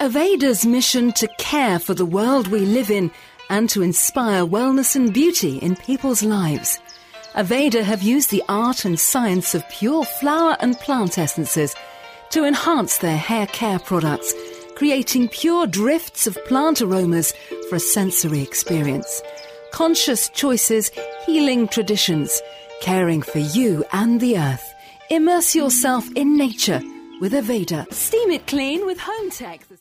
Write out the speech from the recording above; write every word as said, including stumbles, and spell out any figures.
Aveda's mission to care for the world we live in and to inspire wellness and beauty in people's lives. Aveda have used the art and science of pure flower and plant essences to enhance their hair care products, creating pure drifts of plant aromas for a sensory experience. Conscious choices, healing traditions, caring for you and the earth. Immerse yourself in nature with Aveda. Steam it clean with Home Tech.